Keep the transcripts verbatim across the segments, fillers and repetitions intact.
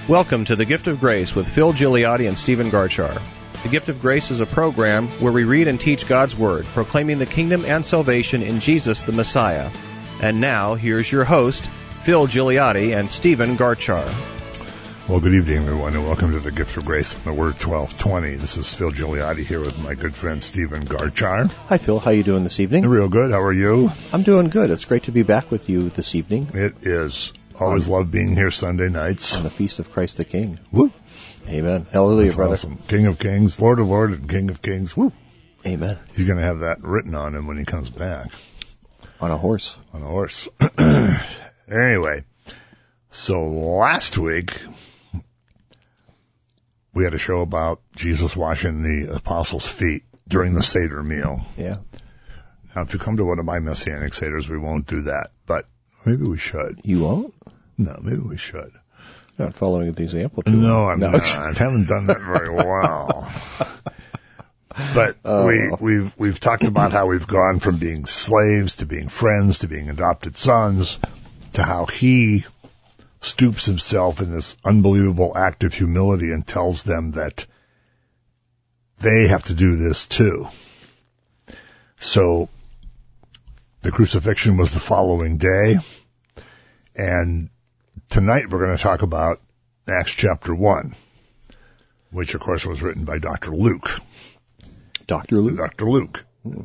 Welcome to The Gift of Grace with Phil Gigliotti and Stephen Garchar. The Gift of Grace is a program where we read and teach God's Word, proclaiming the kingdom and salvation in Jesus the Messiah. And now, here's your host, Phil Gigliotti and Stephen Garchar. Well, good evening, everyone, and welcome to The Gift of Grace on the Word twelve twenty. This is Phil Gigliotti here with my good friend Stephen Garchar. Hi, Phil. How are you doing this evening? Real good. How are you? I'm doing good. It's great to be back with you this evening. It is. Always um, love being here Sunday nights. On the Feast of Christ the King. Woo! Amen. Hallelujah, That's brother. Awesome. King of Kings, Lord of Lords, and King of Kings. Woo! Amen. He's going to have that written on him when he comes back. On a horse. On a horse. Anyway, so last week we had a show about Jesus washing the apostles' feet during the Seder meal. Yeah. Now, if you come to one of my Messianic Seders, we won't do that, but maybe we should. You won't? No, maybe we should. You're not following the example, too. No, I'm no. not. I haven't done that very well. But uh, we, we've we've talked about how we've gone from being slaves to being friends to being adopted sons to how he stoops himself in this unbelievable act of humility and tells them that they have to do this too. So the crucifixion was the following day, and tonight we're going to talk about Acts chapter one, which of course was written by Doctor Luke. Doctor Luke? Doctor Luke.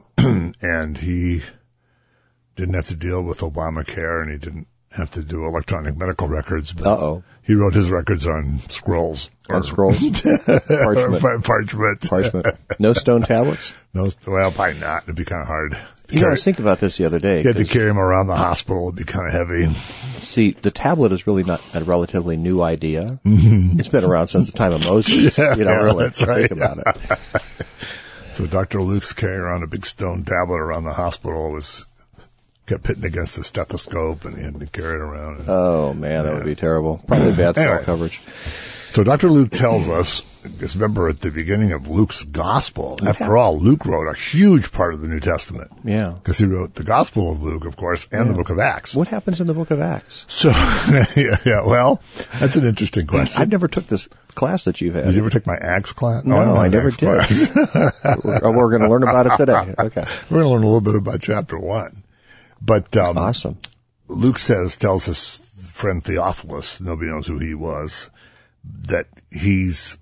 And he didn't have to deal with Obamacare, and he didn't have to do electronic medical records. But Uh-oh. He wrote his records on scrolls. On scrolls? Parchment. Parchment. Parchment. No stone tablets? No, well, probably not. It'd be kind of hard. You know, I was thinking about this the other day. You had to carry him around the hospital. It'd be kind of heavy. See, the tablet is really not a relatively new idea. Mm-hmm. It's been around since the time of Moses. Yeah, you know, yeah, really. That's right. Think about it. So Doctor Luke's carrying around a big stone tablet around the hospital. It was kept hitting against the stethoscope, and he had to carry it around. And, oh, man, that yeah. would be terrible. Probably bad anyway, cell coverage. So Doctor Luke tells us, because remember at the beginning of Luke's gospel, yeah. after all, Luke wrote a huge part of the New Testament. Yeah. Because he wrote the Gospel of Luke, of course, and yeah. the book of Acts. What happens in the book of Acts? So, yeah, yeah, well, that's an interesting question. I never took this class that you've had. Did you ever take my Acts class? No, oh, I, I never Acts did. we're we're going to learn about it today. Okay. We're going to learn a little bit about chapter one. But, um, awesome. Luke says, tells his friend Theophilus, nobody knows who he was, that he's,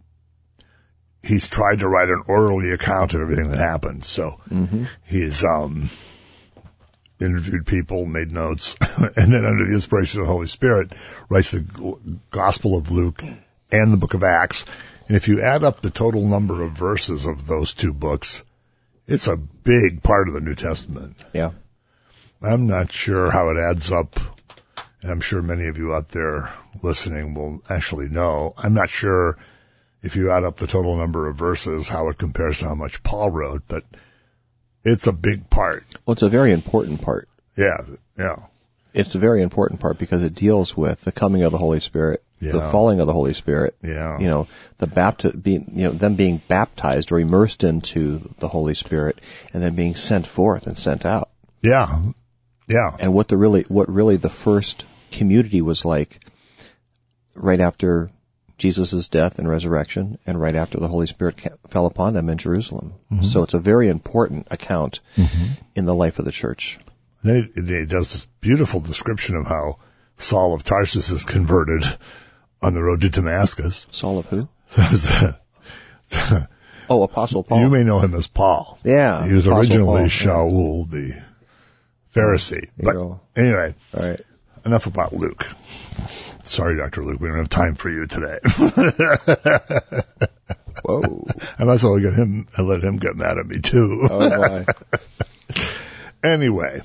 he's tried to write an orderly account of everything that happened. So mm-hmm. he's, um, interviewed people, made notes, and then under the inspiration of the Holy Spirit, writes the Gospel of Luke and the book of Acts. And if you add up the total number of verses of those two books, it's a big part of the New Testament. Yeah. I'm not sure how it adds up, and I'm sure many of you out there listening will actually know. I'm not sure if you add up the total number of verses, how it compares to how much Paul wrote, but it's a big part. Well, it's a very important part. Yeah, yeah. It's a very important part because it deals with the coming of the Holy Spirit, yeah. the falling of the Holy Spirit. Yeah. You know, the bapti- being, you know, them being baptized or immersed into the Holy Spirit, and then being sent forth and sent out. Yeah. Yeah. And what the really, what really the first community was like right after Jesus' death and resurrection and right after the Holy Spirit ca- fell upon them in Jerusalem. Mm-hmm. So it's a very important account mm-hmm. in the life of the church. Then it, it does this beautiful description of how Saul of Tarsus is converted on the road to Damascus. Saul of who? Oh, Apostle Paul. You may know him as Paul. Yeah. He was Apostle originally Paul, Shaul, yeah. the Pharisee. But go. anyway, all right. Enough about Luke. Sorry, Doctor Luke, we don't have time for you today. Whoa. I might as well get him, I let him get mad at me too. Oh, my. Anyway,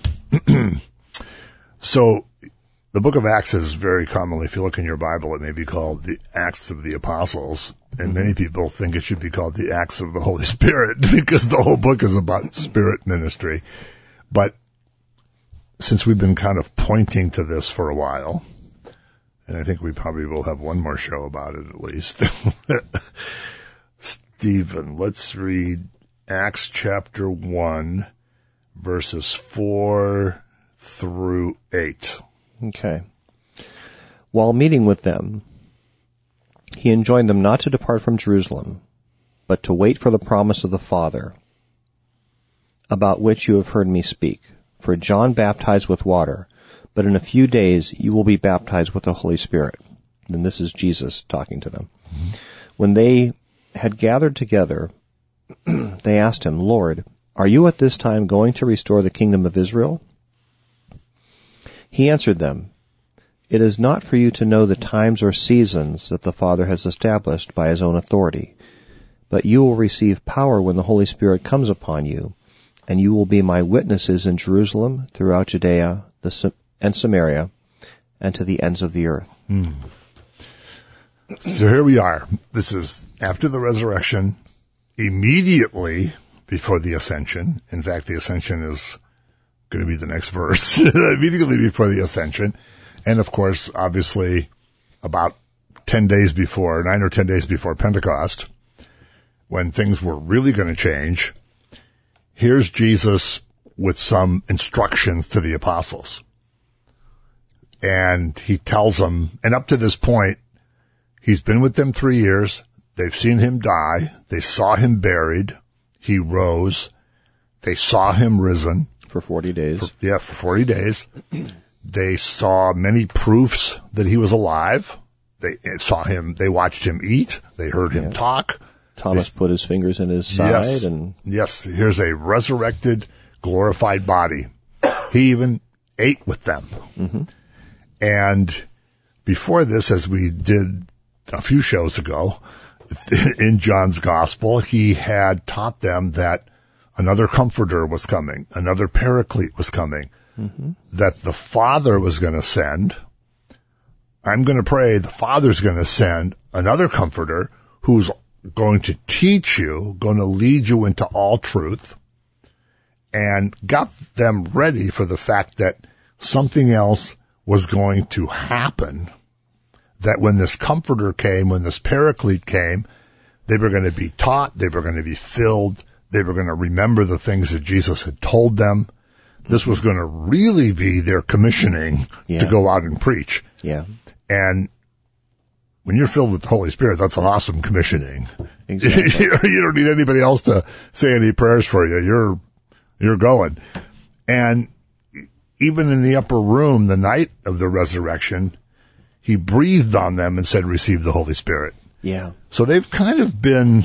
so the book of Acts is very commonly, if you look in your Bible, it may be called the Acts of the Apostles, and mm-hmm. many people think it should be called the Acts of the Holy Spirit because the whole book is about spirit ministry. But since we've been kind of pointing to this for a while, and I think we probably will have one more show about it at least, Stephen, let's read Acts chapter one, verses four through eight. Okay. While meeting with them, he enjoined them not to depart from Jerusalem, but to wait for the promise of the Father, about which you have heard me speak. For John baptized with water, but in a few days you will be baptized with the Holy Spirit. And this is Jesus talking to them. Mm-hmm. When they had gathered together, they asked him, Lord, are you at this time going to restore the kingdom of Israel? He answered them, It is not for you to know the times or seasons that the Father has established by his own authority, but you will receive power when the Holy Spirit comes upon you, and you will be my witnesses in Jerusalem, throughout Judea and Samaria, and to the ends of the earth. Hmm. So here we are. This is after the resurrection, immediately before the ascension. In fact, the ascension is going to be the next verse. Immediately before the ascension. And of course, obviously, about ten days before, nine or ten days before Pentecost, when things were really going to change, here's Jesus with some instructions to the apostles. And he tells them, and up to this point, he's been with them three years. They've seen him die. They saw him buried. He rose. They saw him risen. For forty days. For, yeah, for forty days. They saw many proofs that he was alive. They saw him, they watched him eat. They heard him yeah. talk. Thomas they, put his fingers in his side. Yes, and yes, here's a resurrected, glorified body. He even ate with them. Mm-hmm. And before this, as we did a few shows ago, in John's Gospel, he had taught them that another comforter was coming, another paraclete was coming, mm-hmm. that the Father was going to send. I'm going to pray the Father's going to send another comforter who's going to teach you, going to lead you into all truth, and got them ready for the fact that something else was going to happen, that when this comforter came, when this paraclete came, they were going to be taught, they were going to be filled, they were going to remember the things that Jesus had told them. This was going to really be their commissioning yeah. to go out and preach. Yeah. And when you're filled with the Holy Spirit, that's an awesome commissioning. Exactly. You don't need anybody else to say any prayers for you. You're, you're going. And even in the upper room, the night of the resurrection, he breathed on them and said, receive the Holy Spirit. Yeah. So they've kind of been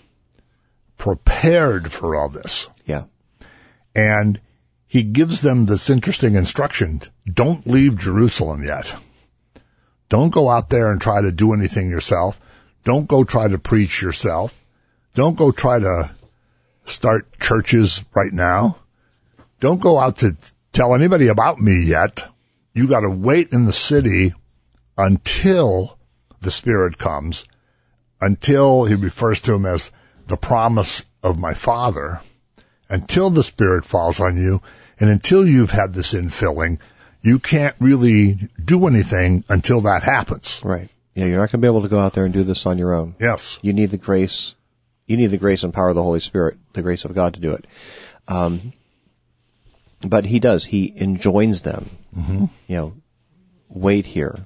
prepared for all this. Yeah. And he gives them this interesting instruction. Don't leave Jerusalem yet. Don't go out there and try to do anything yourself. Don't go try to preach yourself. Don't go try to start churches right now. Don't go out to tell anybody about me yet. You got to wait in the city until the Spirit comes, until he refers to him as the promise of my Father, until the Spirit falls on you, and until you've had this infilling, you can't really do anything until that happens. Right. Yeah, you're not going to be able to go out there and do this on your own. Yes. You need the grace, you need the grace and power of the Holy Spirit, the grace of God to do it. Um, but he does, he enjoins them, mm-hmm. you know, wait here.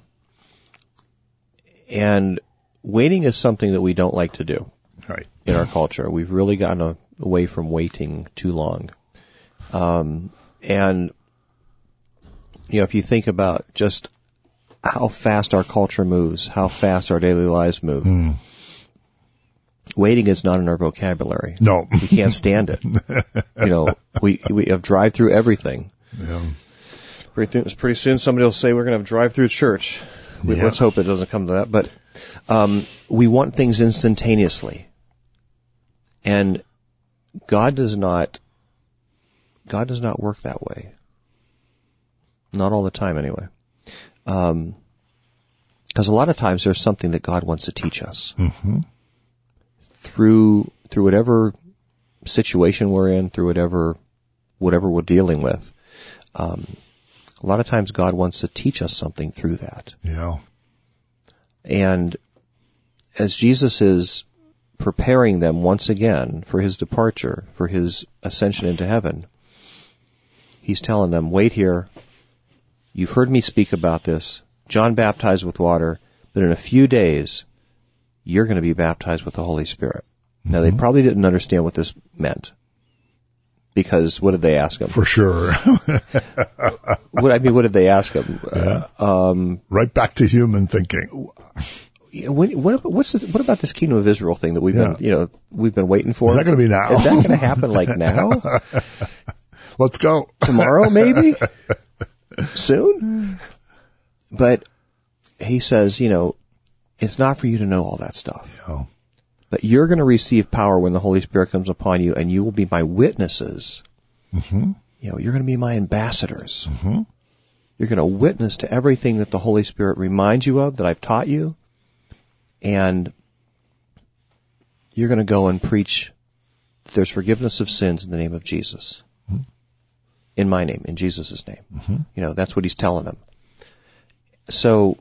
And waiting is something that we don't like to do. Right. In our culture. We've really gotten a, away from waiting too long. Um, and, you know, if you think about just how fast our culture moves, how fast our daily lives move, mm. waiting is not in our vocabulary. No. We can't stand it. You know, we, we have drive through everything. Yeah. Pretty, pretty soon somebody will say we're going to have drive through church. We, yeah. Let's hope it doesn't come to that. But, um, we want things instantaneously. And God does not, God does not work that way. Not all the time, anyway. Um, because a lot of times there's something that God wants to teach us. Mm-hmm. Through, through whatever situation we're in, through whatever, whatever we're dealing with. Um, a lot of times God wants to teach us something through that. Yeah. And as Jesus is preparing them once again for his departure, for his ascension into heaven, he's telling them, wait here. You've heard me speak about this. John baptized with water, but in a few days you're going to be baptized with the Holy Spirit. Mm-hmm. Now, they probably didn't understand what this meant. Because what did they ask him? For sure. what I mean, what did they ask him? Yeah. Uh, um, right back to human thinking. What, what, what's this, what about this Kingdom of Israel thing that we've yeah. been, you know, we've been waiting for? Is that going to be now? Is that going to happen like now? Let's go. Tomorrow, maybe? Soon? But he says, you know, it's not for you to know all that stuff. Yeah. But you're going to receive power when the Holy Spirit comes upon you, and you will be my witnesses. Mm-hmm. You know, you're going to be my ambassadors. Mm-hmm. You're going to witness to everything that the Holy Spirit reminds you of, that I've taught you. And you're going to go and preach that there's forgiveness of sins in the name of Jesus. Mm-hmm. In my name, in Jesus' name. Mm-hmm. You know, that's what he's telling them. So,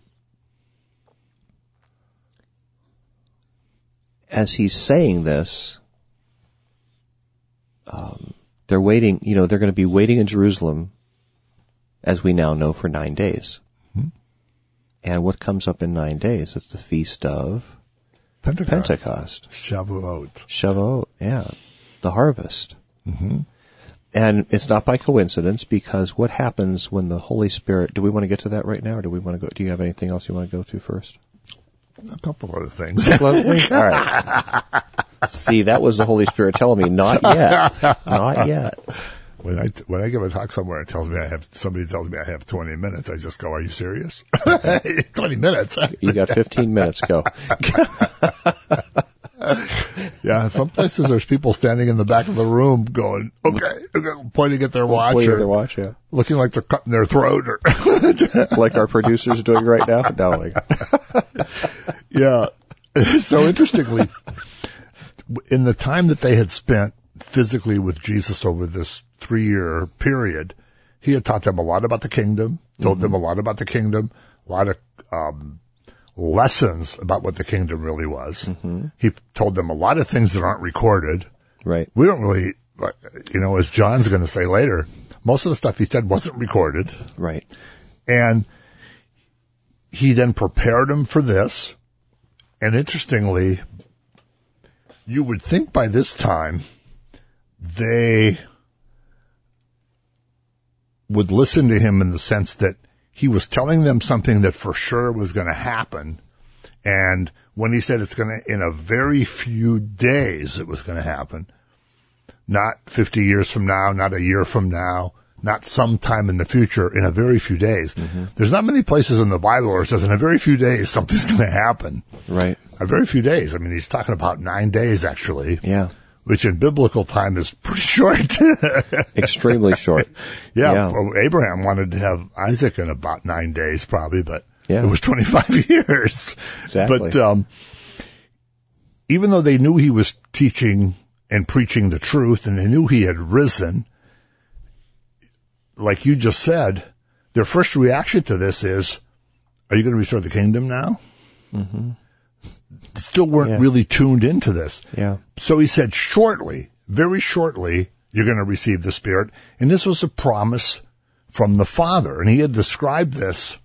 as he's saying this, um, they're waiting, you know, they're going to be waiting in Jerusalem, as we now know, for nine days. Mm-hmm. And what comes up in nine days? It's the feast of Pentecost. Pentecost. Shavuot. Shavuot, yeah. The harvest. Mm-hmm. And it's not by coincidence, because what happens when the Holy Spirit, do we want to get to that right now, or do we want to go, do you have anything else you want to go to first? A couple other things. All right. See, that was the Holy Spirit telling me, not yet. Not yet. When I, when I give a talk somewhere, it tells me I have, somebody tells me I have twenty minutes. I just go, are you serious? twenty minutes. You got fifteen minutes, go. Yeah, some places there's people standing in the back of the room going, okay, okay pointing at their watch. Pointing or at their watch, yeah. Looking like they're cutting their throat. Or like our producer's doing right now? No, like. Yeah. So interestingly, in the time that they had spent physically with Jesus over this three-year period, he had taught them a lot about the kingdom, told mm-hmm. them a lot about the kingdom, a lot of um, lessons about what the kingdom really was. Mm-hmm. He told them a lot of things that aren't recorded. Right. We don't really, you know, as John's going to say later, most of the stuff he said wasn't recorded. Right. And he then prepared them for this. And interestingly, you would think by this time they would listen to him in the sense that he was telling them something that for sure was going to happen. And when he said it's going to, in a very few days, it was going to happen, not fifty years from now, not a year from now, not sometime in the future, in a very few days. Mm-hmm. There's not many places in the Bible where it says in a very few days something's going to happen. Right. A very few days. I mean, he's talking about nine days, actually. Yeah. Which in biblical time is pretty short. Extremely short. Yeah, yeah. Well, Abraham wanted to have Isaac in about nine days probably, but yeah. it was twenty-five years. Exactly. But um, even though they knew he was teaching and preaching the truth and they knew he had risen, like you just said, their first reaction to this is, are you going to restore the kingdom now? Mm-hmm. Still weren't yeah. really tuned into this. Yeah. So he said, shortly, very shortly, you're going to receive the Spirit. And this was a promise from the Father. And he had described this,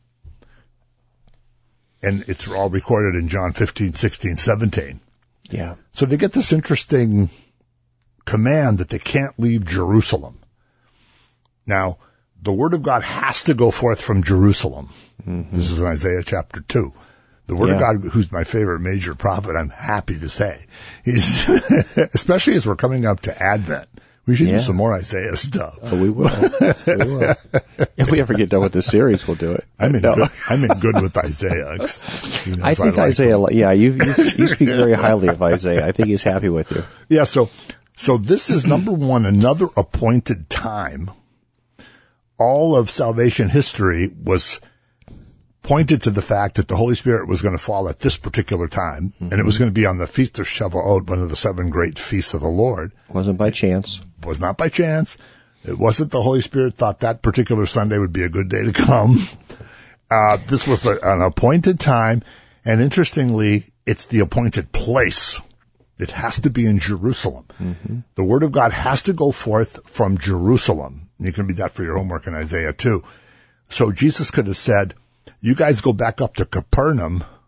and it's all recorded in John fifteen, sixteen, seventeen. Yeah. So they get this interesting command that they can't leave Jerusalem. Now, the Word of God has to go forth from Jerusalem. Mm-hmm. This is in Isaiah chapter two. The Word yeah. of God, who's my favorite major prophet, I'm happy to say. He's, especially as we're coming up to Advent. We should yeah. do some more Isaiah stuff. Oh, we will. we will. If we ever get done with this series, we'll do it. I'm in, no. good, I'm in good with Isaiah. You know, I think I like Isaiah, him. yeah, you, you you speak very highly of Isaiah. I think he's happy with you. Yeah, so, so this is number one, another appointed time. All of salvation history was pointed to the fact that the Holy Spirit was going to fall at this particular time, mm-hmm. and it was going to be on the Feast of Shavuot, one of the seven great feasts of the Lord. Wasn't by chance. It was not by chance. It wasn't the Holy Spirit thought that particular Sunday would be a good day to come. Uh, this was a, an appointed time, and interestingly, it's the appointed place. It has to be in Jerusalem. Mm-hmm. The Word of God has to go forth from Jerusalem. You can read that for your homework in Isaiah two. So Jesus could have said, you guys go back up to Capernaum,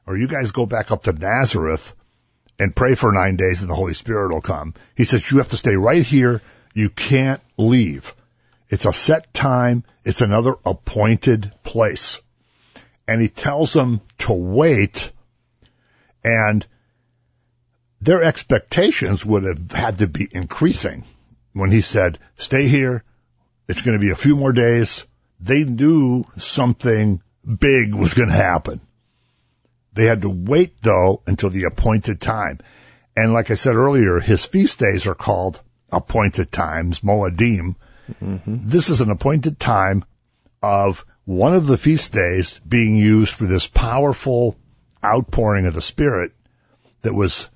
or you guys go back up to Nazareth and pray for nine days and the Holy Spirit will come. He says, you have to stay right here. You can't leave. It's a set time. It's another appointed place. And he tells them to wait, and their expectations would have had to be increasing. When he said, stay here, it's going to be a few more days, they knew something big was going to happen. They had to wait, though, until the appointed time. And like I said earlier, his feast days are called appointed times, Moedim. Mm-hmm. This is an appointed time of one of the feast days being used for this powerful outpouring of the Spirit that was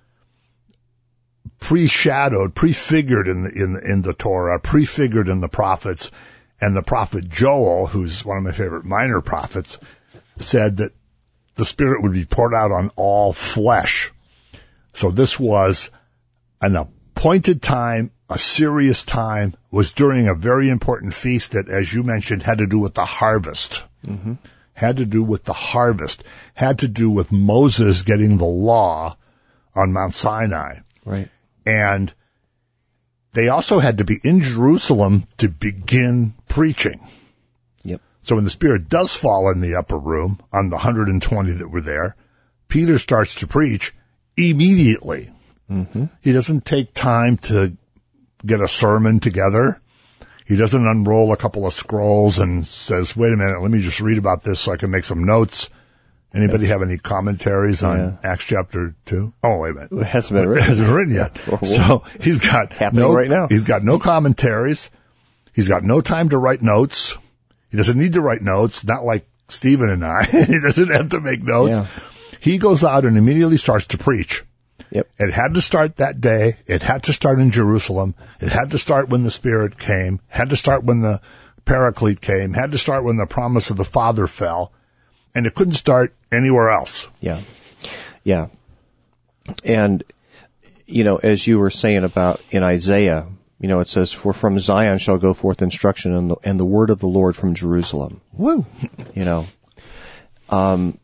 pre-shadowed, prefigured in the, in the, in the Torah, prefigured in the prophets. And the prophet Joel, who's one of my favorite minor prophets, said that the Spirit would be poured out on all flesh. So this was an appointed time, a serious time, was during a very important feast that, as you mentioned, had to do with the harvest. Mm-hmm. Had to do with the harvest. Had to do with Moses getting the law on Mount Sinai. Right. And they also had to be in Jerusalem to begin preaching. Yep. So when the Spirit does fall in the upper room on the one hundred twenty that were there, Peter starts to preach immediately. Mm-hmm. He doesn't take time to get a sermon together. He doesn't unroll a couple of scrolls and says, wait a minute, let me just read about this so I can make some notes. Anybody have any commentaries on yeah. Acts chapter two? Oh, wait a minute. It hasn't been written. It hasn't been written yet. So he's got happening no, right now. He's got no commentaries. He's got no time to write notes. He doesn't need to write notes, not like Stephen and I. He doesn't have to make notes. Yeah. He goes out and immediately starts to preach. Yep. It had to start that day. It had to start in Jerusalem. It had to start when the Spirit came. Had to start when the Paraclete came. Had to start when the promise of the Father fell. And it couldn't start anywhere else. Yeah. Yeah. And, you know, as you were saying about in Isaiah, you know, it says, for from Zion shall go forth instruction and the, and the word of the Lord from Jerusalem. Woo! You know. Um,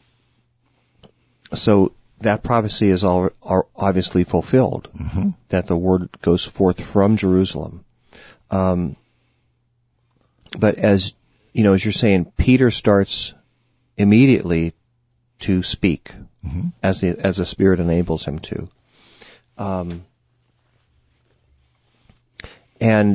so that prophecy is all, are obviously fulfilled, mm-hmm. that the word goes forth from Jerusalem. Um, but as, you know, as you're saying, Peter starts immediately to speak, mm-hmm. as the as the Spirit enables him to. Um, and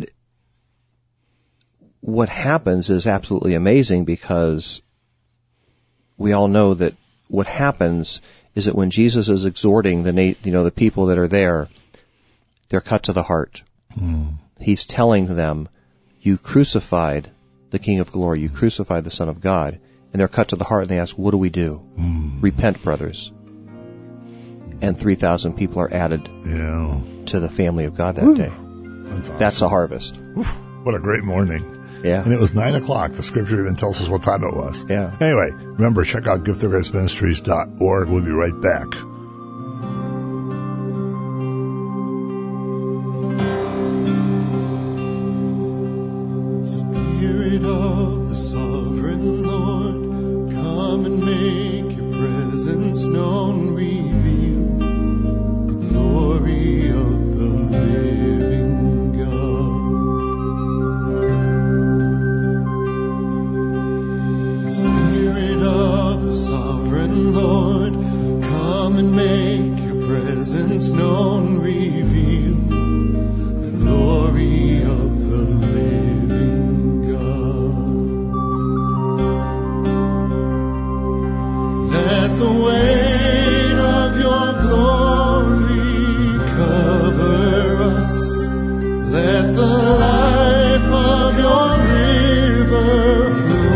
what happens is absolutely amazing, because we all know that what happens is that when Jesus is exhorting the na- you know the people that are there, they're cut to the heart. Mm. He's telling them, "You crucified the King of Glory. You crucified the Son of God." And they're cut to the heart, and they ask, what do we do? Mm. Repent, brothers. And three thousand people are added yeah. to the family of God that Ooh. day. That's, awesome. That's the harvest. Oof, what a great morning. Yeah. And it was nine o'clock. The scripture even tells us what time it was. Yeah. Anyway, remember, check out gift of grace ministries dot org. We'll be right back. Spirit of the sovereign Lord, come and make your presence known, reveal the glory of the living God. Spirit of the sovereign Lord, come and make your presence known, reveal the glory of the living God. Let the weight of your glory cover us. Let the life of your river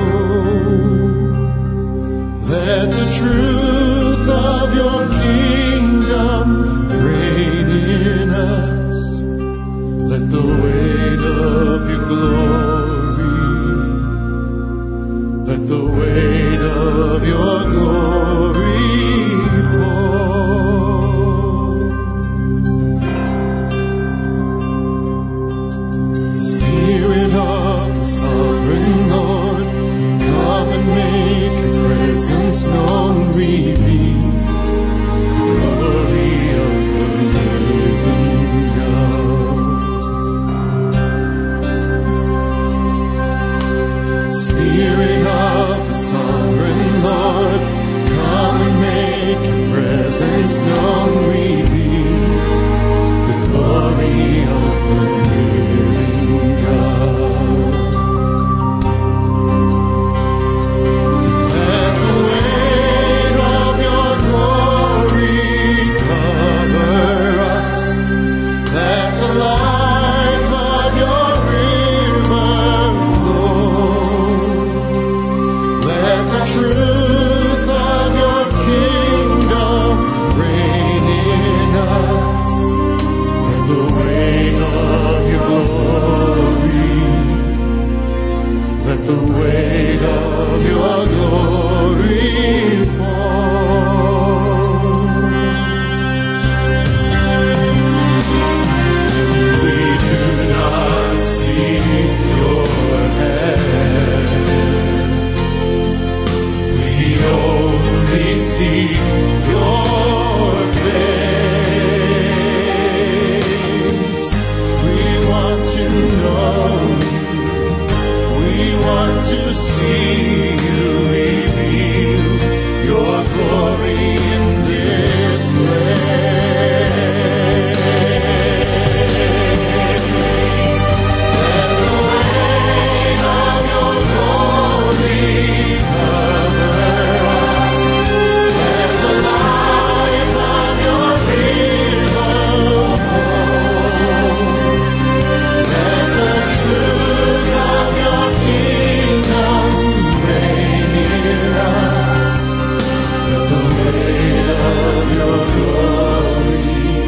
flow. Let the truth of your kingdom reign in us. Let the weight of your glory, let the weight of your glory fall. Spirit of the sovereign Lord, come and make your presence known, reveal Spirit of the sovereign Lord, come and make your presence known, reveal the glory of the living God. Let the weight of your glory cover us. Let the life of your river flow. Let the truth of your kingdom reign in us. Let the weight of your glory, let the weight of your glory fall. We do not seek your hand. We only seek your face. We want to know you. We want to see you. Reveal your glory in this place. Let the weight of your glory cover us. Let the life of your river flow. Let the truth of your kingdom reign in us. Let the weight of your glory,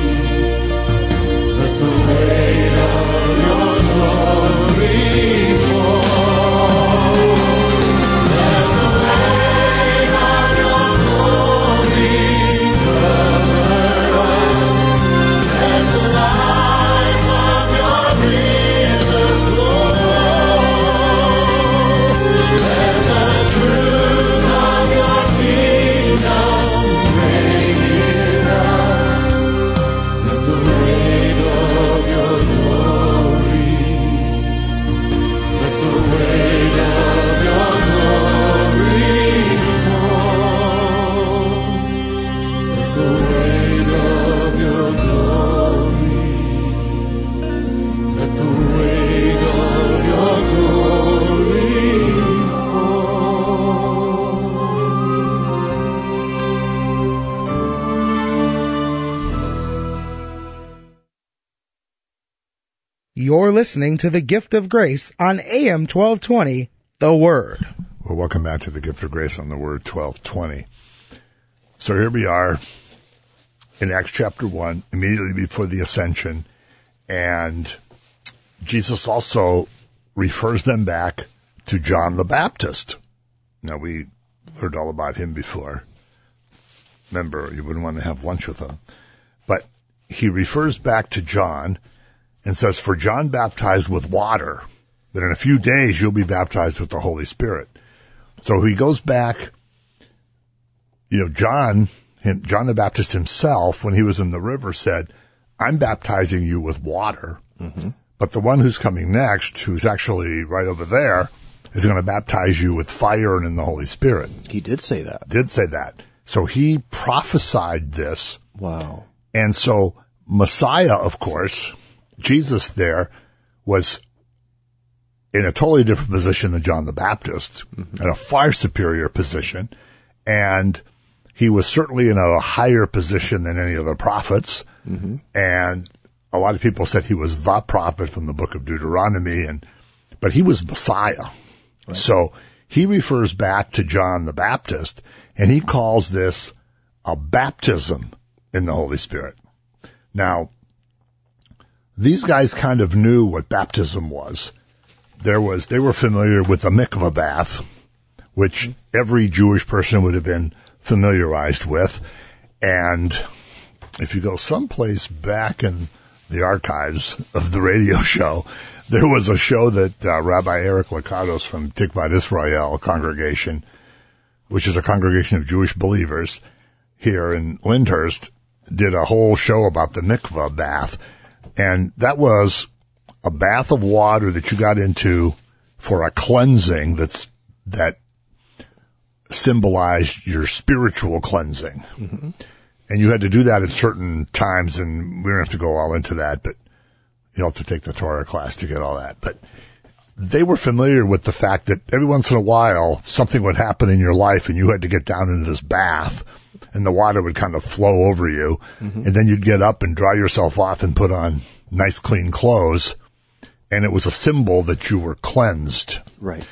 let the weight of your glory fall. Let the weight of your glory cover us. Let the life of your river flow. Let the truth of your kingdom reign in us. Let the weight of your glory, let the weight of your glory fall. Let the weight of your glory, let the weight of your glory You're listening to The Gift of Grace on A M twelve twenty, The Word. Well, welcome back to the Gift of Grace on the Word twelve twenty. So here we are in Acts chapter one, immediately before the ascension, and Jesus also refers them back to John the Baptist. Now, we heard all about him before. Remember, you wouldn't want to have lunch with him. But he refers back to John and says, "For John baptized with water, but in a few days you'll be baptized with the Holy Spirit." So he goes back, you know, John, him, John the Baptist himself, when he was in the river, said, "I'm baptizing you with water, mm-hmm. but the one who's coming next, who's actually right over there, is going to baptize you with fire and in the Holy Spirit." He did say that. Did say that. So he prophesied this. Wow. And so Messiah, of course, Jesus there, was in a totally different position than John the Baptist, mm-hmm. in a far superior position. And he was certainly in a higher position than any of the prophets. Mm-hmm. And a lot of people said he was the prophet from the book of Deuteronomy, and but he was Messiah. Right. So he refers back to John the Baptist, and he calls this a baptism in the Holy Spirit. Now, these guys kind of knew what baptism was. There was, they were familiar with the mikvah bath, which every Jewish person would have been familiarized with. And if you go someplace back in the archives of the radio show, there was a show that uh, Rabbi Eric Lakatos from Tikvat Israel congregation, which is a congregation of Jewish believers here in Lyndhurst, did a whole show about the mikvah bath. And that was a bath of water that you got into for a cleansing that's that symbolized your spiritual cleansing. Mm-hmm. And you had to do that at certain times, and we don't have to go all into that, but you'll have to take the Torah class to get all that. But they were familiar with the fact that every once in a while something would happen in your life and you had to get down into this bath and the water would kind of flow over you. Mm-hmm. And then you'd get up and dry yourself off and put on nice clean clothes. And it was a symbol that you were cleansed. Right.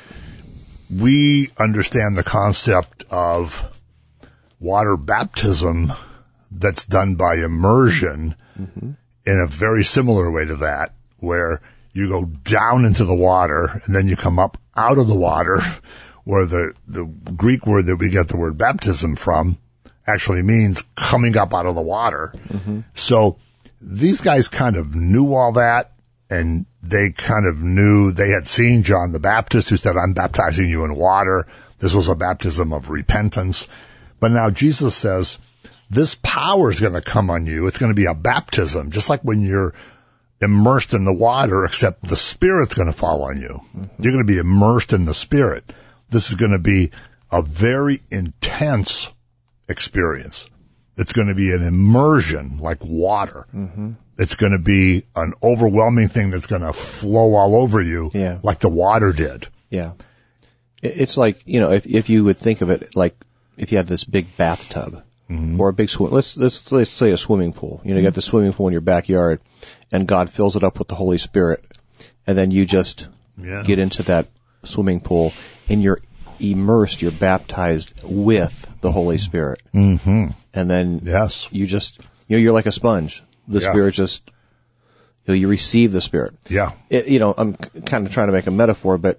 We understand the concept of water baptism that's done by immersion mm-hmm. in a very similar way to that, where you go down into the water and then you come up out of the water, where the, the Greek word that we get the word baptism from actually means coming up out of the water. Mm-hmm. So these guys kind of knew all that, and they kind of knew, they had seen John the Baptist who said, I'm baptizing you in water. This was a baptism of repentance. But now Jesus says, this power is going to come on you. It's going to be a baptism, just like when you're immersed in the water, except the Spirit's going to fall on you. Mm-hmm. You're going to be immersed in the Spirit. This is going to be a very intense experience. It's going to be an immersion like water. Mm-hmm. It's going to be an overwhelming thing that's going to flow all over you yeah. like the water did. Yeah. It's like, you know, if if you would think of it like if you had this big bathtub mm-hmm. or a big swim, let's, let's, let's say a swimming pool. You know, you got the swimming pool in your backyard and God fills it up with the Holy Spirit, and then you just yeah. get into that swimming pool and you're immersed, you're baptized with the Holy Spirit. Mm-hmm. And then yes. you just, you know, you're like a sponge. The yeah. Spirit just, you know, you receive the Spirit. Yeah. It, you know, I'm kind of trying to make a metaphor, but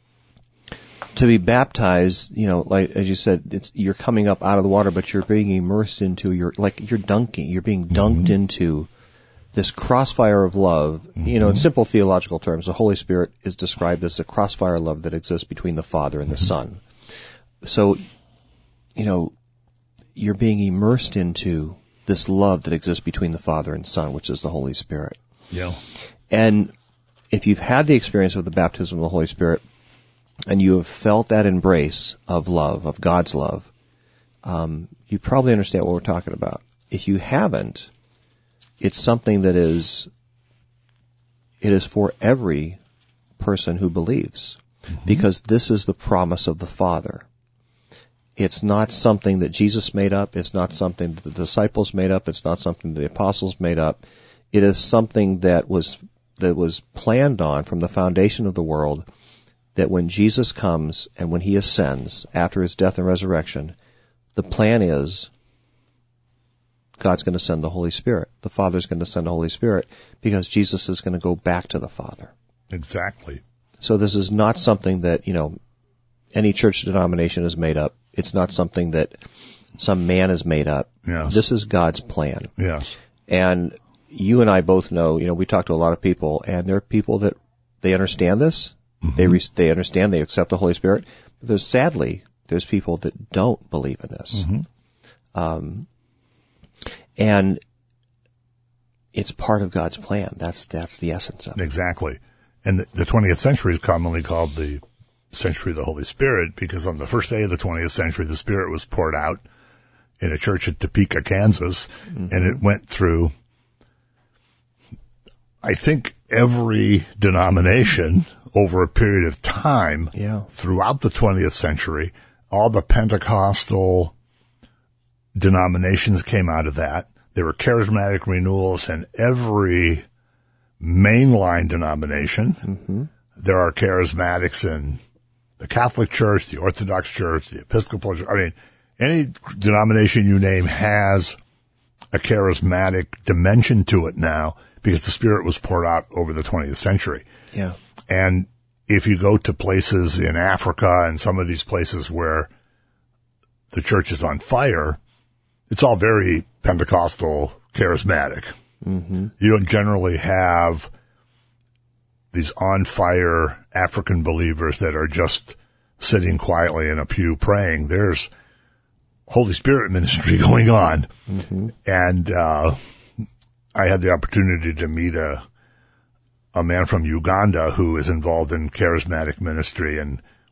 to be baptized, you know, like, as you said, it's, you're coming up out of the water, but you're being immersed into, you're like, you're dunking, you're being dunked mm-hmm. into this crossfire of love. Mm-hmm. You know, in simple theological terms, the Holy Spirit is described as the crossfire of love that exists between the Father and the mm-hmm. Son. So, you know, you're being immersed into this love that exists between the Father and Son, which is the Holy Spirit. Yeah. And if you've had the experience of the baptism of the Holy Spirit, and you have felt that embrace of love, of God's love, um, you probably understand what we're talking about. If you haven't, it's something that is, it is for every person who believes, mm-hmm. because this is the promise of the Father. It's not something that Jesus made up. It's not something that the disciples made up. It's not something the apostles made up. It is something that was, that was planned on from the foundation of the world, that when Jesus comes and when he ascends after his death and resurrection, the plan is God's going to send the Holy Spirit. The Father's going to send the Holy Spirit because Jesus is going to go back to the Father. Exactly. So this is not something that, you know, any church denomination has made up. It's not something that some man has made up. Yes. This is God's plan. Yes. And you and I both know, you know, we talk to a lot of people, and there are people that they understand this. Mm-hmm. They re- they understand, they accept the Holy Spirit. But there's, sadly, there's people that don't believe in this. Mm-hmm. Um, and it's part of God's plan. That's that's the essence of it. Exactly. And the, the twentieth century is commonly called the century of the Holy Spirit, because on the first day of the twentieth century, the Spirit was poured out in a church at Topeka, Kansas, mm-hmm. and it went through, I think, every denomination over a period of time yeah. throughout the twentieth century. All the Pentecostal denominations came out of that. There were charismatic renewals in every mainline denomination. Mm-hmm. There are charismatics in the Catholic Church, the Orthodox Church, the Episcopal Church. I mean, any denomination you name has a charismatic dimension to it now, because the Spirit was poured out over the twentieth century. Yeah. And if you go to places in Africa and some of these places where the church is on fire, it's all very Pentecostal charismatic. Mm-hmm. You don't generally have these on fire African believers that are just sitting quietly in a pew praying. There's Holy Spirit ministry going on. Mm-hmm. And uh I had the opportunity to meet a a man from Uganda who is involved in charismatic ministry, and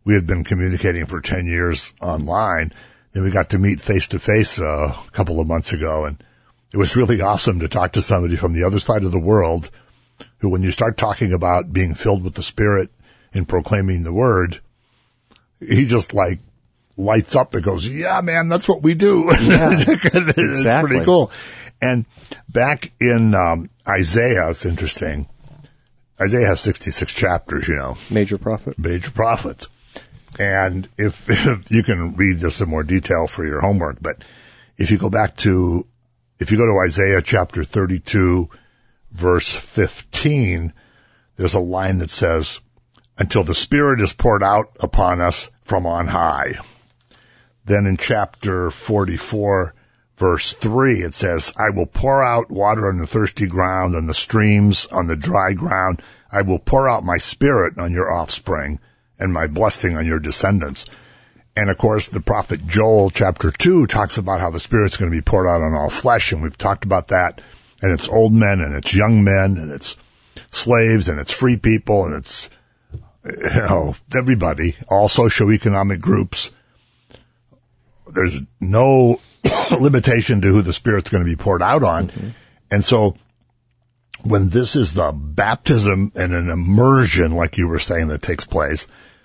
we had been communicating for ten years online. And we got to meet face to face a couple of months ago, and it was really awesome to talk to somebody from the other side of the world who, when you start talking about being filled with the Spirit and proclaiming the Word, he just like lights up and goes, yeah, man, that's what we do. Yeah, it's exactly. pretty cool. And back in um, Isaiah, it's interesting. Isaiah has sixty-six chapters, you know. Major prophet. Major prophets. And if, if you can read this in more detail for your homework, but if you go back to, if you go to Isaiah chapter thirty-two, verse fifteen, there's a line that says, until the Spirit is poured out upon us from on high. Then in chapter forty-four, verse three, it says, I will pour out water on the thirsty ground and the streams on the dry ground. I will pour out my Spirit on your offspring and my blessing on your descendants. And of course, the prophet Joel chapter two talks about how the Spirit's going to be poured out on all flesh, and we've talked about that. And it's old men, and it's young men, and it's slaves, and it's free people, and it's, you know, everybody, all socioeconomic groups. There's no limitation to who the Spirit's going to be poured out on. Mm-hmm. And so when this is the baptism and an immersion, like you were saying, that takes place,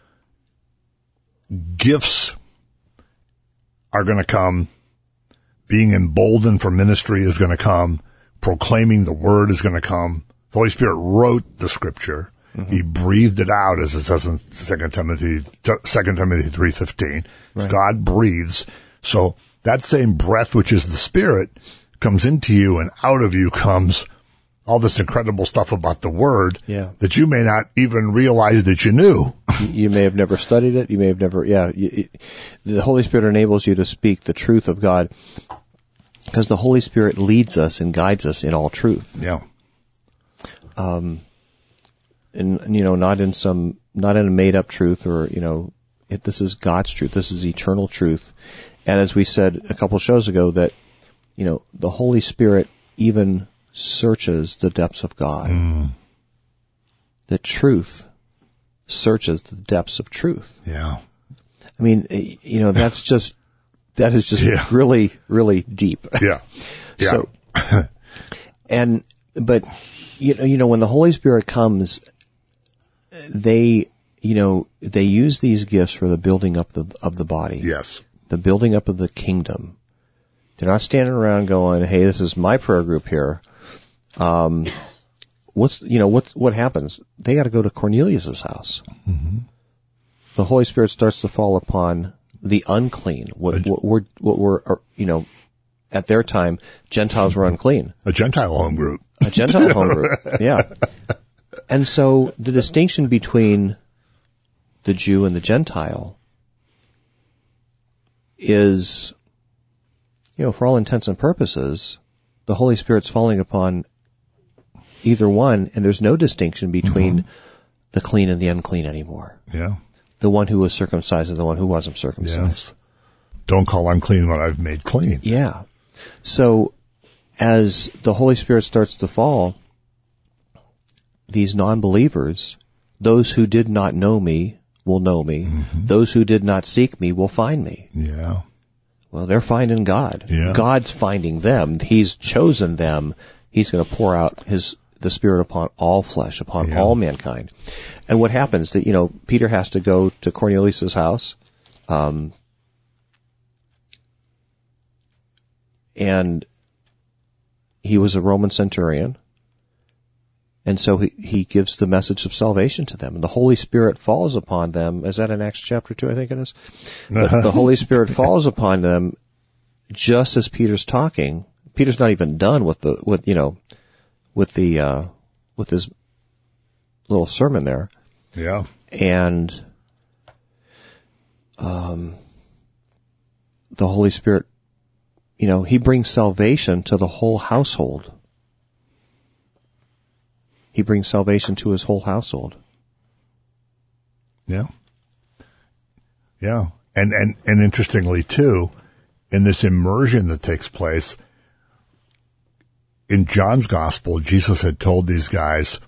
gifts are going to come, being emboldened for ministry is going to come, proclaiming the Word is going to come. The Holy Spirit wrote the Scripture. Mm-hmm. He breathed it out, as it says in Second Timothy, Second Timothy three fifteen. Right. God breathes. So that same breath, which is the Spirit, comes into you, and out of you comes all this incredible stuff about the Word, yeah, that you may not even realize that you knew. You may have never studied it. You may have never, yeah. You, it, the Holy Spirit enables you to speak the truth of God, because the Holy Spirit leads us and guides us in all truth. Yeah. Um, and, you know, not in some, not in a made-up truth, or, you know, it, this is God's truth. This is eternal truth. And as we said a couple shows ago, that, you know, the Holy Spirit even searches the depths of God. Mm. The truth searches the depths of truth. Yeah. I mean, you know, that's just, that is just yeah. really, really deep. Yeah. Yeah. So, and, but, you know, you know, when the Holy Spirit comes, they, you know, they use these gifts for the building up the, of the body. Yes. The building up of the kingdom. They're not standing around going, hey, this is my prayer group here. Um, what's, you know, what, what happens? They got to go to Cornelius's house. Mm-hmm. The Holy Spirit starts to fall upon the unclean. What, what were, what were, you know, at their time, Gentiles were unclean. A Gentile home group. A Gentile home group. Yeah. And so the distinction between the Jew and the Gentile is, you know, for all intents and purposes, the Holy Spirit's falling upon either one, and there's no distinction between mm-hmm. the clean and the unclean anymore. Yeah. The one who was circumcised and the one who wasn't circumcised. Yes. Don't call unclean what I've made clean. Yeah. So as the Holy Spirit starts to fall, these non-believers, those who did not know me will know me. Mm-hmm. Those who did not seek me will find me. Yeah. Well, they're finding God. Yeah. God's finding them. He's chosen them. He's going to pour out his the Spirit upon all flesh, upon yeah. all mankind. And what happens? That you know, Peter has to go to Cornelius's house, um, and he was a Roman centurion, and so he he gives the message of salvation to them, and the Holy Spirit falls upon them. Is that in Acts chapter two? I think it is. But the Holy Spirit falls upon them just as Peter's talking. Peter's not even done with the with you know with the uh, with his little sermon there. Yeah. And um, the Holy Spirit, you know, he brings salvation to the whole household. He brings salvation to his whole household. Yeah. Yeah. And, and, and interestingly too, in this immersion that takes place, in John's gospel, Jesus had told these guys,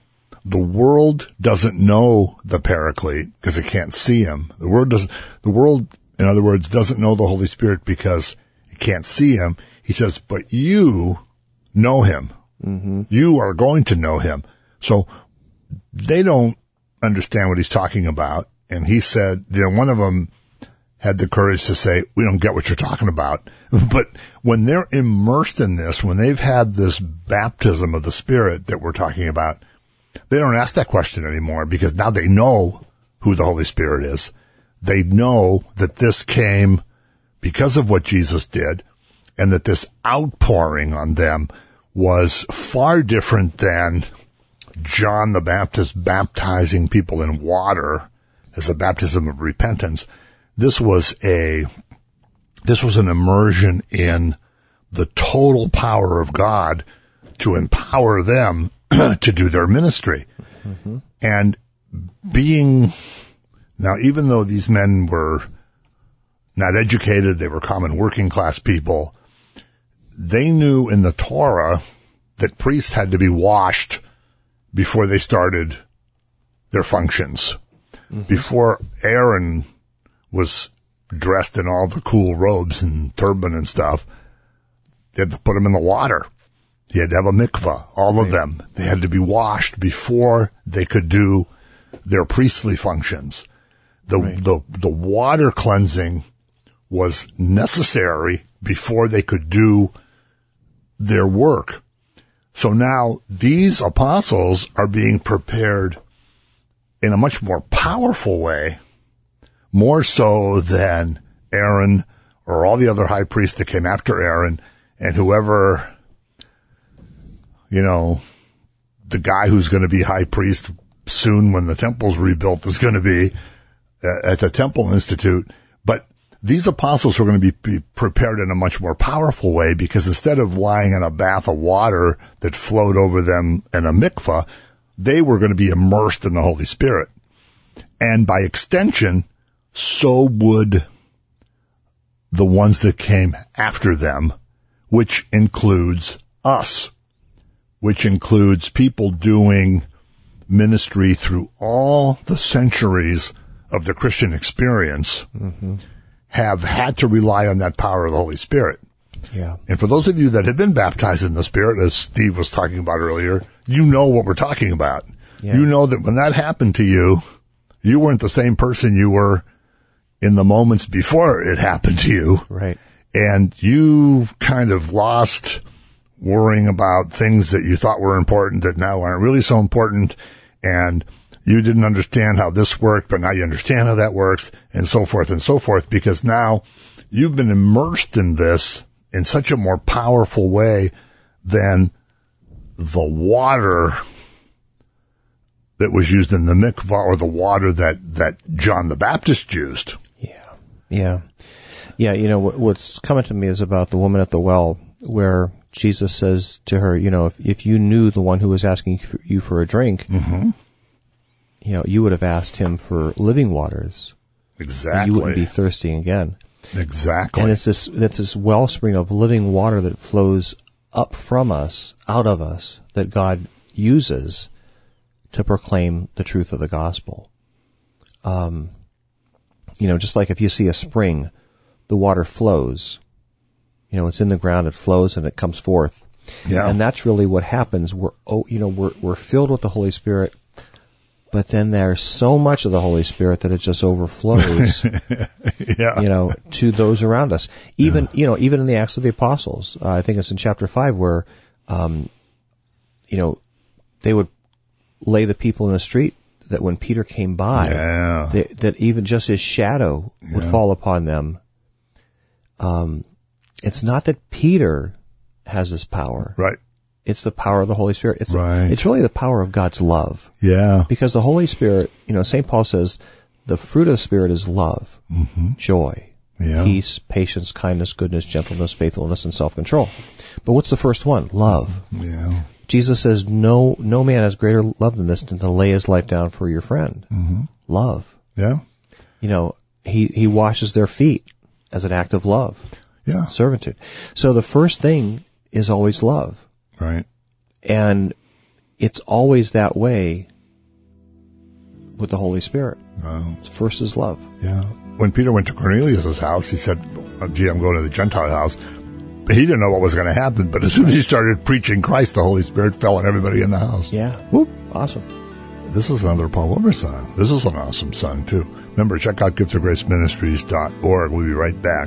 the world doesn't know the Paraclete because it can't see him. The world doesn't, the world, in other words, doesn't know the Holy Spirit because it can't see him. He says, but you know him. Mm-hmm. You are going to know him. So they don't understand what he's talking about. And he said, you know, one of them had the courage to say, we don't get what you're talking about. But when they're immersed in this, when they've had this baptism of the Spirit that we're talking about, they don't ask that question anymore because now they know who the Holy Spirit is. They know that this came because of what Jesus did and that this outpouring on them was far different than John the Baptist baptizing people in water as a baptism of repentance. This was a, this was an immersion in the total power of God to empower them to do their ministry. Mm-hmm. And being, now even though these men were not educated, they were common working class people, they knew in the Torah that priests had to be washed before they started their functions. Mm-hmm. Before Aaron was dressed in all the cool robes and turban and stuff, they had to put him in the water. He had to have a mikvah, all of them. They had to be washed before they could do their priestly functions. The, right. the, the water cleansing was necessary before they could do their work. So now these apostles are being prepared in a much more powerful way, more so than Aaron or all the other high priests that came after Aaron and whoever, you know, the guy who's going to be high priest soon when the temple's rebuilt is going to be at the Temple Institute. But these apostles are going to be, be prepared in a much more powerful way because instead of lying in a bath of water that flowed over them in a mikvah, they were going to be immersed in the Holy Spirit. And by extension, so would the ones that came after them, which includes us, which includes people doing ministry through all the centuries of the Christian experience, mm-hmm. have had to rely on that power of the Holy Spirit. Yeah. And for those of you that have been baptized in the Spirit, as Steve was talking about earlier, you know what we're talking about. Yeah. You know that when that happened to you, you weren't the same person you were in the moments before it happened to you. Right. And you kind of lost worrying about things that you thought were important that now aren't really so important. And you didn't understand how this worked, but now you understand how that works, and so forth and so forth, because now you've been immersed in this in such a more powerful way than the water that was used in the mikvah or the water that, that John the Baptist used. Yeah, yeah. Yeah, you know, what, what's coming to me is about the woman at the well, where Jesus says to her, you know, if, if you knew the one who was asking for you for a drink, mm-hmm. you know, you would have asked him for living waters. Exactly. You wouldn't be thirsty again. Exactly. And it's this, it's this wellspring of living water that flows up from us, out of us, that God uses to proclaim the truth of the gospel. Um, you know, just like if you see a spring, the water flows. You know, it's in the ground, it flows, and it comes forth. Yeah. And that's really what happens. We're, oh, you know, we're, we're filled with the Holy Spirit, but then there's so much of the Holy Spirit that it just overflows, yeah. you know, to those around us. Even, yeah. you know, even in the Acts of the Apostles, uh, I think it's in chapter five where, um, you know, they would lay the people in the street that when Peter came by, yeah. they, that even just his shadow would yeah. fall upon them. Um, it's not that Peter has this power. Right. It's the power of the Holy Spirit. It's, right. it's really the power of God's love. Yeah. Because the Holy Spirit, you know, Saint Paul says, the fruit of the Spirit is love, mm-hmm. joy, yeah. peace, patience, kindness, goodness, gentleness, faithfulness, and self-control. But what's the first one? Love. Yeah. Jesus says, no, no man has greater love than this than to lay his life down for your friend. Mm-hmm. Love. Yeah. You know, he, he washes their feet as an act of love. Yeah. Servitude. So the first thing is always love. Right. And it's always that way with the Holy Spirit. Oh. First is love. Yeah. When Peter went to Cornelius' house, he said, oh, gee, I'm going to the Gentile house. But he didn't know what was going to happen. But as soon as he started preaching Christ, the Holy Spirit fell on everybody in the house. Yeah. Whoop. Awesome. This is another Paul Wilbur song. This is an awesome song, too. Remember, check out gifts of grace ministries dot org. We'll be right back.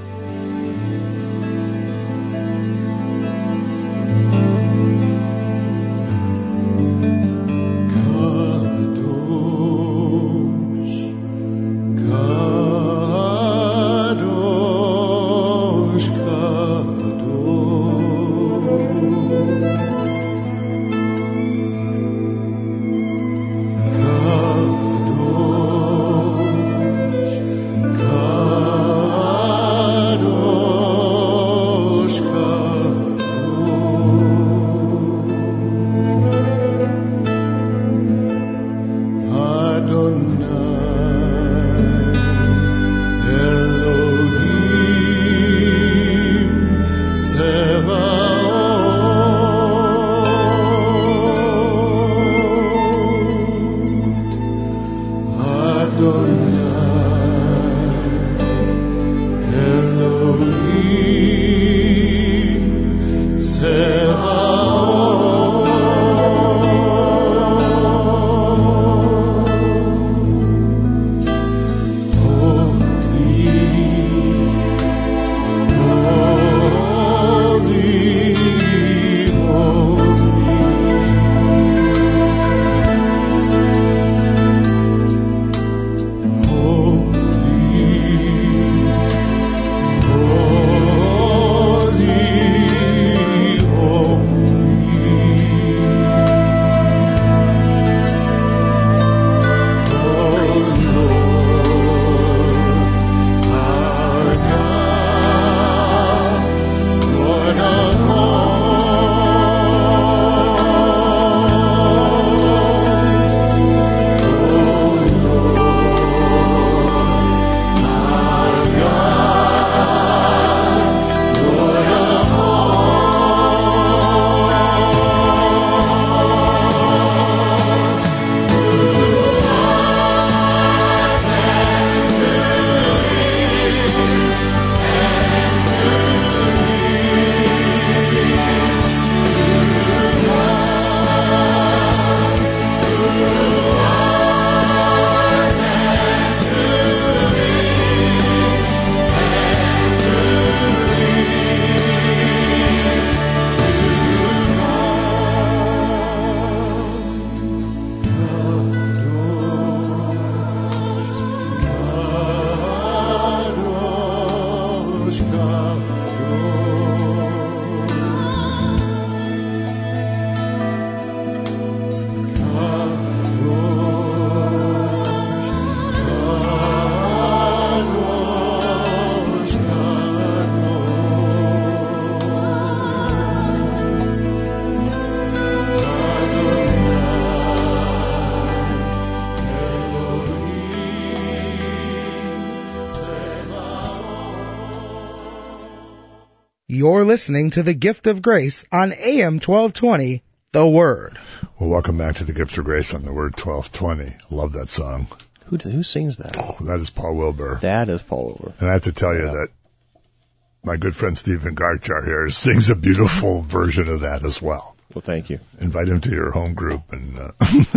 You're listening to the Gift of Grace on A M twelve twenty, The Word. Well, welcome back to the Gift of Grace on the Word twelve twenty. I love that song. Who who sings that? Oh, that is Paul Wilbur. That is Paul Wilbur. And I have to tell you yeah. that my good friend Stephen Garchar here sings a beautiful version of that as well. Well, thank you. Invite him to your home group. and uh,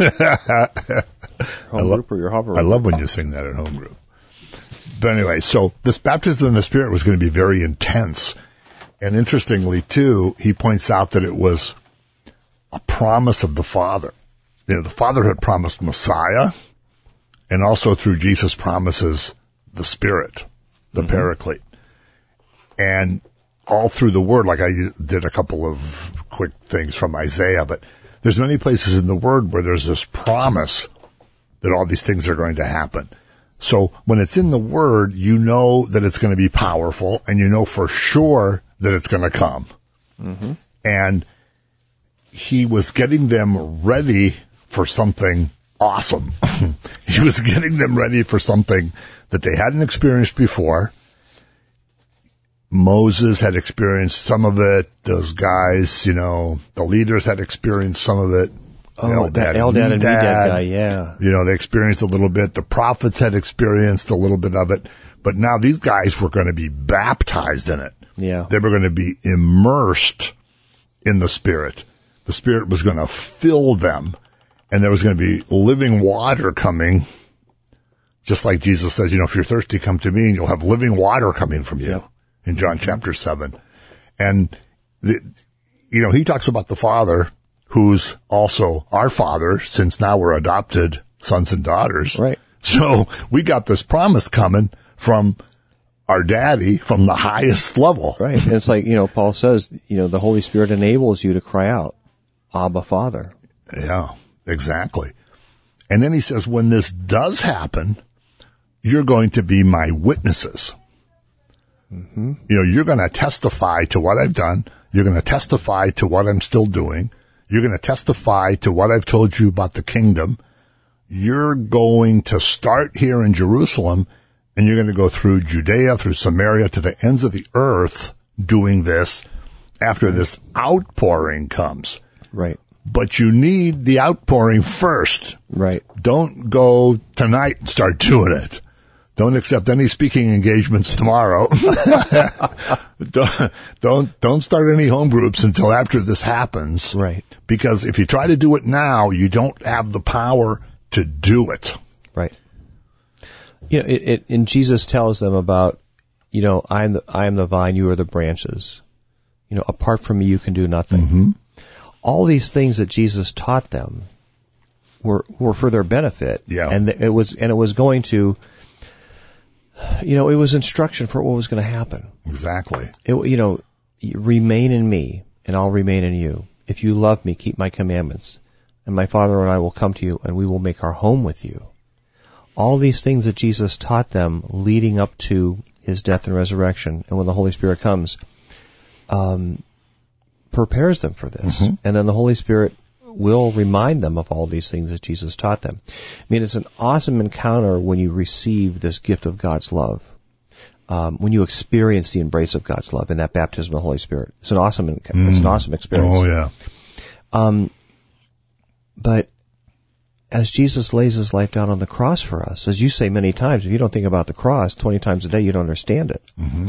Home lo- group or your hover I love when you sing that at home group. But anyway, so this baptism in the Spirit was going to be very intense. And interestingly, too, he points out that it was a promise of the Father. You know, the Father had promised Messiah, and also through Jesus promises the Spirit, the mm-hmm. Paraclete. And all through the Word, like I did a couple of quick things from Isaiah, but there's many places in the Word where there's this promise that all these things are going to happen. So when it's in the Word, you know that it's going to be powerful, and you know for sure that it's going to come. Mm-hmm. And he was getting them ready for something awesome. He was getting them ready for something that they hadn't experienced before. Moses had experienced some of it. Those guys, you know, the leaders had experienced some of it. Oh, that Eldad and Medad guy, yeah. You know, they experienced a little bit. The prophets had experienced a little bit of it. But now these guys were going to be baptized in it. Yeah. They were going to be immersed in the Spirit. The Spirit was going to fill them. And there was going to be living water coming. Just like Jesus says, you know, if you're thirsty, come to me and you'll have living water coming from you. Yep. In John chapter seven. And, the, you know, he talks about the Father, who's also our Father, since now we're adopted sons and daughters. Right. So we got this promise coming from our daddy from the highest level. Right. And it's like, you know, Paul says, you know, the Holy Spirit enables you to cry out, Abba, Father. Yeah, exactly. And then he says, when this does happen, you're going to be my witnesses. Mm-hmm. You know, you're going to testify to what I've done. You're going to testify to what I'm still doing. You're going to testify to what I've told you about the kingdom. You're going to start here in Jerusalem, and you're going to go through Judea, through Samaria, to the ends of the earth doing this after this outpouring comes. Right. But you need the outpouring first. Right. Don't go tonight and start doing it. Don't accept any speaking engagements tomorrow. don't, don't, don't start any home groups until after this happens. Right. Because if you try to do it now, you don't have the power to do it. Right. You know, it, it, and Jesus tells them about, you know, I am the, I am the vine, you are the branches. You know, apart from me, you can do nothing. Mm-hmm. All these things that Jesus taught them were, were for their benefit. Yeah. And it was, and it was going to, you know, it was instruction for what was going to happen. Exactly. It, you know, remain in me, and I'll remain in you. If you love me, keep my commandments, and my Father and I will come to you, and we will make our home with you. All these things that Jesus taught them leading up to his death and resurrection, and when the Holy Spirit comes, um, prepares them for this. Mm-hmm. And then the Holy Spirit will remind them of all these things that Jesus taught them. I mean, it's an awesome encounter when you receive this gift of God's love. Um, when you experience the embrace of God's love in that baptism of the Holy Spirit. It's an awesome, mm. it's an awesome experience. Oh, yeah. Um, but as Jesus lays his life down on the cross for us, as you say many times, if you don't think about the cross twenty times a day, you don't understand it. Mm-hmm.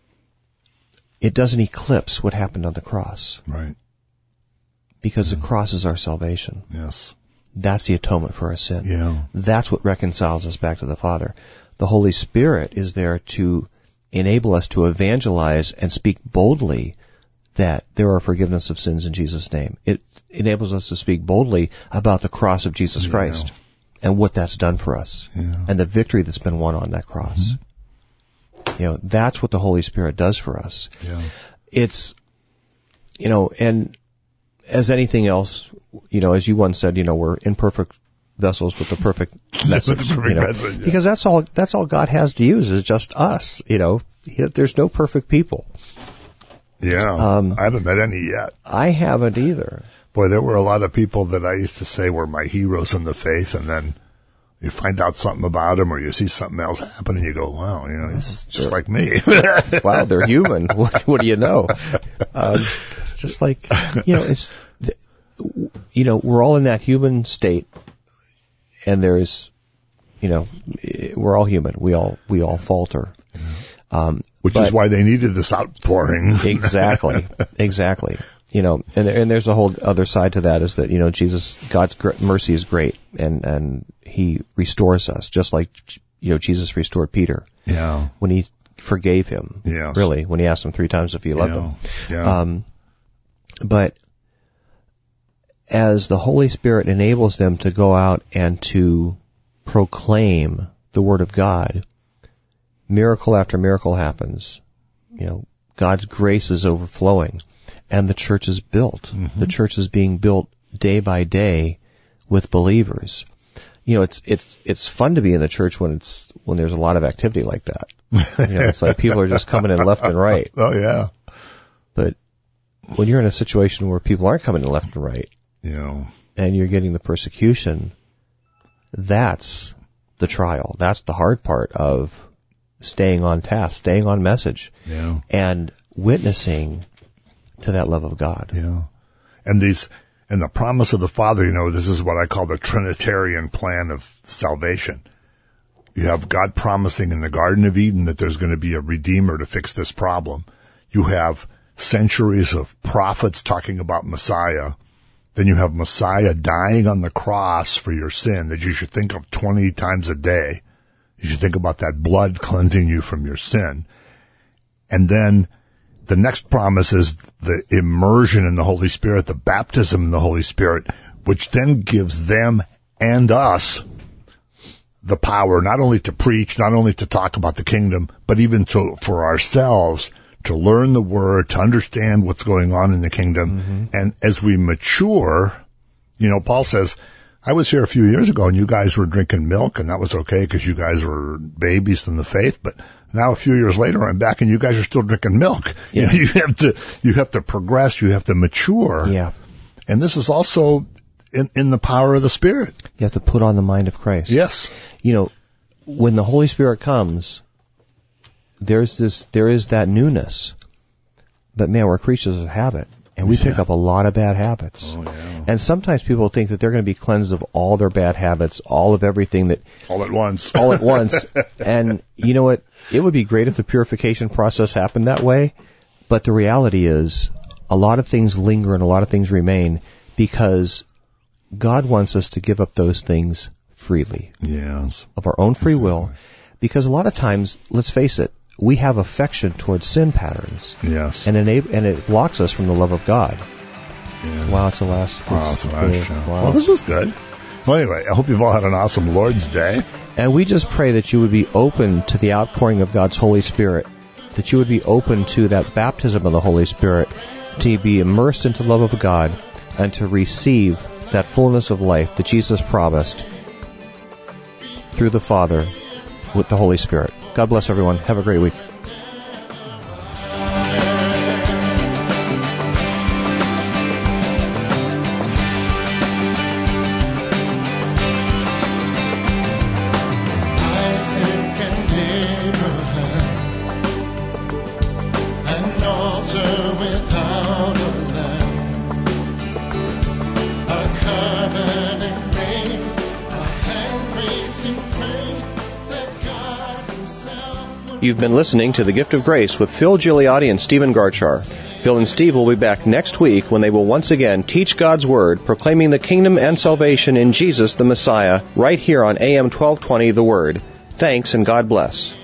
It doesn't eclipse what happened on the cross. Right. Because yeah. the cross is our salvation. Yes. That's the atonement for our sin. Yeah. That's what reconciles us back to the Father. The Holy Spirit is there to enable us to evangelize and speak boldly that there are forgiveness of sins in Jesus' name. It enables us to speak boldly about the cross of Jesus Christ yeah. and what that's done for us yeah. and the victory that's been won on that cross. Mm-hmm. You know, that's what the Holy Spirit does for us. Yeah. It's, you know, and as anything else, you know, as you once said, you know, we're imperfect vessels with the perfect message. With the perfect you know, message yeah. Because that's all, that's all God has to use is just us, you know. There's no perfect people. Yeah. Um, I haven't met any yet. I haven't either. Boy, there were a lot of people that I used to say were my heroes in the faith, and then you find out something about them or you see something else happen and you go, wow, you know, this is just like me. Wow, they're human. What, what do you know? Um, just like, you know, it's, you know, we're all in that human state and there's, you know, we're all human. We all, we all falter. Um, Which but, is why they needed this outpouring. Exactly. Exactly. You know, and and there's a whole other side to that is that, you know, Jesus, God's mercy is great and, and he restores us just like, you know, Jesus restored Peter. Yeah. When he forgave him. Yes. Really, when he asked him three times if he loved yeah. him. Yeah. Um, but as the Holy Spirit enables them to go out and to proclaim the Word of God, miracle after miracle happens. You know, God's grace is overflowing. And the church is built. Mm-hmm. The church is being built day by day with believers. You know, it's it's it's fun to be in the church when it's when there's a lot of activity like that. You know, it's like people are just coming in left and right. Oh yeah. But when you're in a situation where people aren't coming in left and right, you know, and you're getting the persecution, that's the trial. That's the hard part of staying on task, staying on message, yeah, and witnessing to that love of God. Yeah. And these, And the promise of the Father, you know, this is what I call the Trinitarian plan of salvation. You have God promising in the Garden of Eden that there's going to be a Redeemer to fix this problem. You have centuries of prophets talking about Messiah. Then you have Messiah dying on the cross for your sin that you should think of twenty times a day. You should think about that blood cleansing you from your sin. And then the next promise is the immersion in the Holy Spirit, the baptism in the Holy Spirit, which then gives them and us the power not only to preach, not only to talk about the kingdom, but even to, for ourselves to learn the word, to understand what's going on in the kingdom. Mm-hmm. And as we mature, you know, Paul says, I was here a few years ago and you guys were drinking milk and that was okay because you guys were babies in the faith, but now a few years later I'm back and you guys are still drinking milk. Yeah. You know, you have to, you have to progress, you have to mature. Yeah. And this is also in, in the power of the Spirit. You have to put on the mind of Christ. Yes. You know, when the Holy Spirit comes, there's this, there is that newness. But man, we're creatures of habit. And we pick yeah. up a lot of bad habits. Oh, yeah. And sometimes people think that they're going to be cleansed of all their bad habits, all of everything that... All at once. all at once. And you know what? It would be great if the purification process happened that way. But the reality is, a lot of things linger and a lot of things remain because God wants us to give up those things freely. Yes. Of our own free will. Because a lot of times, let's face it, we have affection towards sin patterns. Yes. And, enab- and it blocks us from the love of God. Yeah. Wow, it's the last... Wow, it's the last show. Wow. Well, this was good. Well, anyway, I hope you've all had an awesome Lord's Day. And we just pray that you would be open to the outpouring of God's Holy Spirit, that you would be open to that baptism of the Holy Spirit, to be immersed into the love of God, and to receive that fullness of life that Jesus promised through the Father with the Holy Spirit. God bless everyone. Have a great week. You've been listening to The Gift of Grace with Phil Gigliotti and Stephen Garchar. Phil and Steve will be back next week when they will once again teach God's Word, proclaiming the kingdom and salvation in Jesus the Messiah, right here on A M twelve twenty The Word. Thanks and God bless.